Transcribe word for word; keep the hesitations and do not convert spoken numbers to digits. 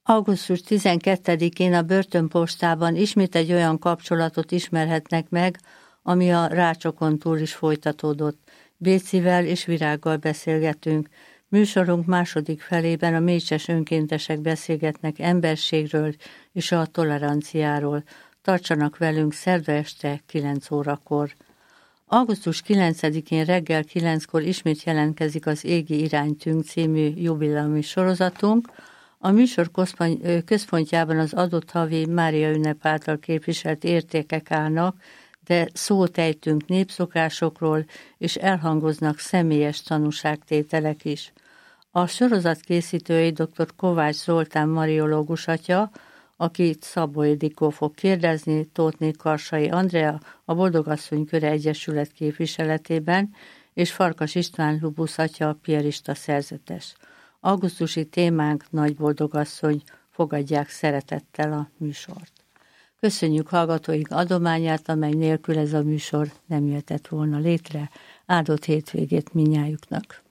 augusztus tizenkettedikén a börtönpostában ismét egy olyan kapcsolatot ismerhetnek meg, ami a rácsokon túl is folytatódott. Bécivel és Virággal beszélgetünk. Műsorunk második felében a mécses önkéntesek beszélgetnek emberségről és a toleranciáról. Tartsanak velünk szerda este kilenc órakor. augusztus kilencedikén reggel kilenckor ismét jelentkezik az Égi iránytünk című jubileumi sorozatunk. A műsor központjában az adott havi Mária ünnep által képviselt értékek állnak, de szót ejtünk népszokásokról, és elhangoznak személyes tanúságtételek is. A sorozat készítői dr. Kovács Zoltán mariológus atya, akit Szabó Ildikó fog kérdezni, Tóthné Karsai Andrea, a Boldogasszony Köre Egyesület képviseletében, és Farkas István Lubusz atya, piarista szerzetes. Augusztusi témánk Nagy Boldogasszony, fogadják szeretettel a műsort. Köszönjük hallgatóink adományát, amely nélkül ez a műsor nem jöhetett volna létre. Áldott hétvégét mindnyájuknak!